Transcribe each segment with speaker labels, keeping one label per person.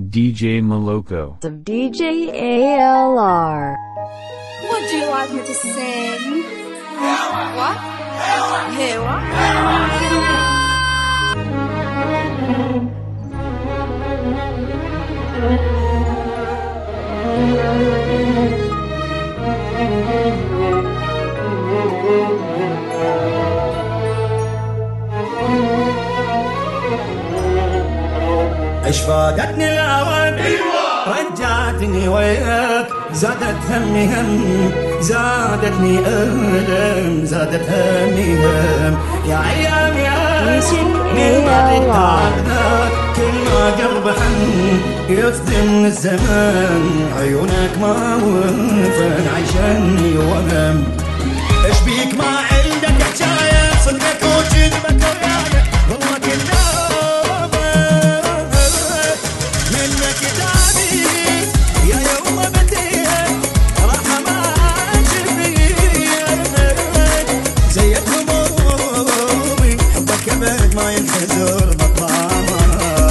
Speaker 1: DJ Moloko.
Speaker 2: Of DJ ALR.
Speaker 3: What do you want me to sing? What? Hey, what?
Speaker 4: اشفاقتني الأوان رجعتني وياك زادت همي هم زادتني ألم زادت همي هم يا أيام يا من بعد تعبناك كل ما قلب حن يصدم الزمان عيونك ما وفن عيشني وهم ايش بيك ما عندك حكاية صدقك وجذبك وياك والله كنا ما ينحزر مطعمه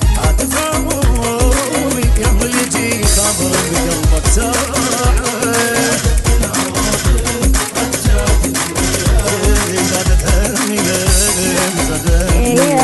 Speaker 4: هتفهموني يوم اللي يجي خبر بقلبك ساعة زادت همي زادت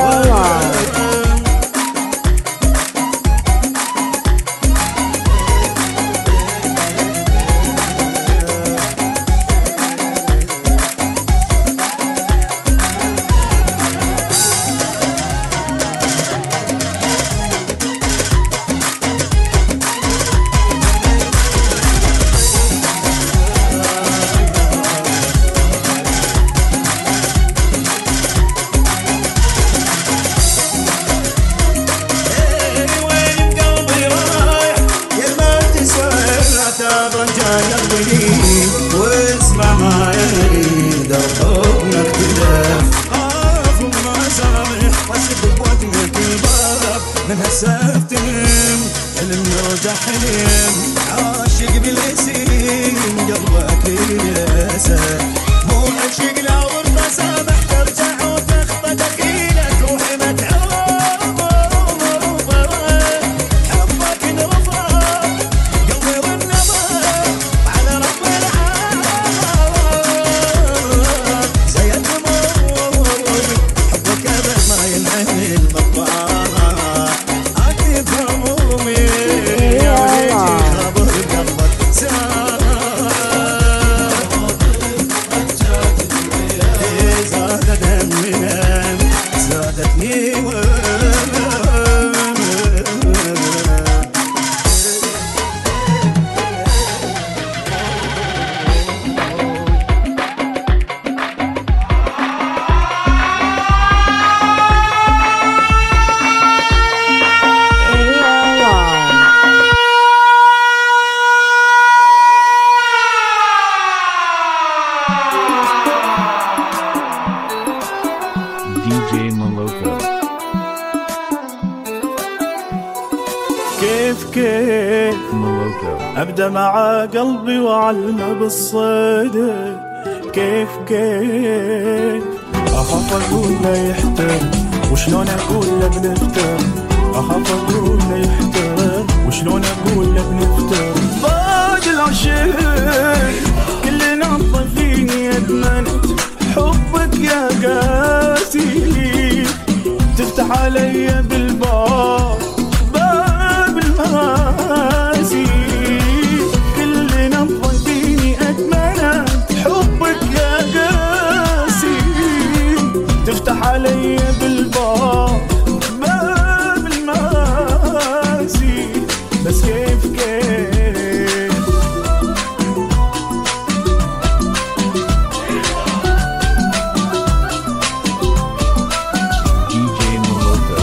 Speaker 4: واسمع ما يريد الحب اختلاف خاف وما سامح واشد بوجهك الباب من هسه افتهم الموجة حلم عاشق بالاسم قلبك ياسر مو عاشق لو ارضى سامح ترجع وتخطى دقيقة روحي متعوب حبك انرفع قلبي والنظر
Speaker 1: DJ Moloko.
Speaker 5: كيف
Speaker 1: Moloko.
Speaker 5: أبدأ مع قلبي وأعلمه بالصدق كيف أخاف أقول لا يحترم وشلون أقول له بنفتر أخاف أقول لا يحترم وشلون أقول له بنفتر بعد العشق كل نبضة فيني أدمنت حبك يا قاسي تفتح علي بالباب باب المآسي كل نبضة فيني أدمنت حبك يا قاسي تفتح علي بالباب باب المآسي بس كيف
Speaker 1: DJ Moloko.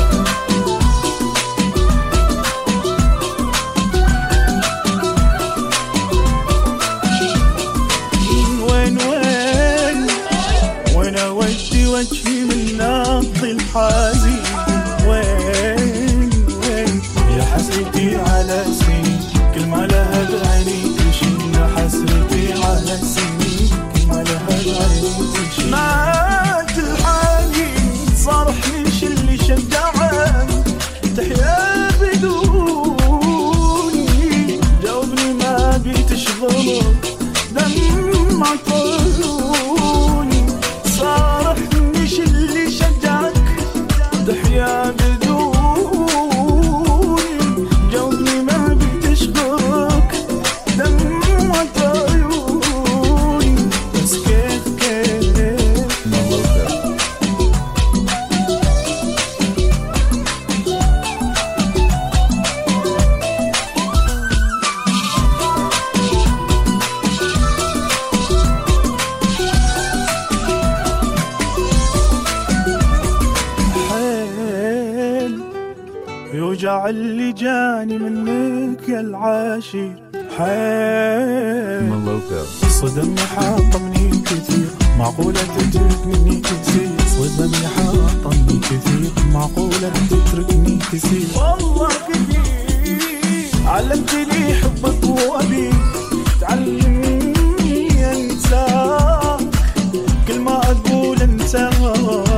Speaker 5: وين أودي وجهي من نبض الحزين وين يا حسرتي على سنين كل ما لها بعيني تشن حسرتي على سنين كل ما لها بعيني تشن مات الحنين صار حنش اللي شجعك تحيا بدون عاللي جاني منك يا العاشر حيل
Speaker 1: Moloko.
Speaker 5: صدمني حاطمني كثير معقولة تتركني كثير صدمني حاطمني كثير معقولة تتركني كثير والله كثير علمتني حبك وأبي تعلمني أنساك كل ما أقول أنساك